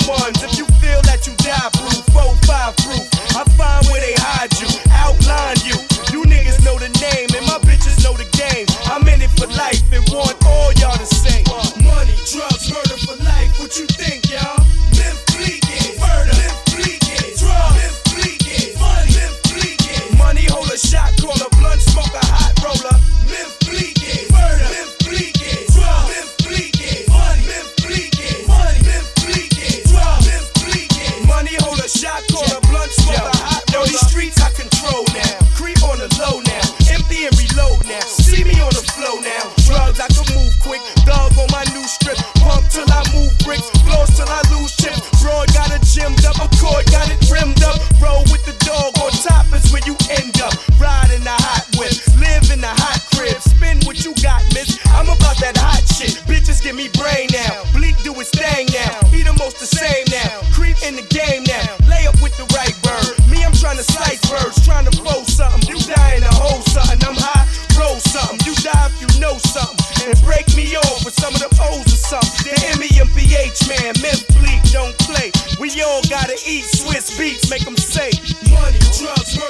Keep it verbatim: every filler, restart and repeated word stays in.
ones. If you feel that you die proof, four five proof, I find where they hide you, outline you. You niggas know the name and my bitches know the game. I'm in it for life and want all y'all to say money, drugs, murder for life. What you think, y'all? Memphis Bleak is murder. Memphis Bleak is drugs. Memphis Bleak is money. Memphis Bleak is money. Hold a shot, call a blunt, smoke a hot roller. Memphis Bleak is murder. Memphis Bleak is drugs. Memphis Bleak is money. Memphis Bleak is money. Memphis Bleak is drugs. Memphis Bleak is money. Hold a shot, call a blunt, smoke a hot roller. Yo, these streets I control now. Creep on the low now. Empty and reload now. See me on the flow now. Drugs I can move quick. Dog on my new strip. Pump till I move bricks. Floss till I lose chips. Broad got it gymmed up. A cord got it rimmed up. Roll with the dog on top is where you end up. Ride in the hot whip. Live in the hot crib. Spin what you got, miss. I'm about that hot shit. Bitches give me brain now. Bleak do his thing now. He the most the same now. Creep in the game now. Lay up with the right bird. Me, I'm trying to slice birds. Trying to fold something. You dying to hold something. I'm high. Roll something. You die if you know something. And break me off with some of the O's or something. The M E M P H man. Memphis Bleak don't play. We all gotta eat Swiss beats. Make them say money, drugs, murder.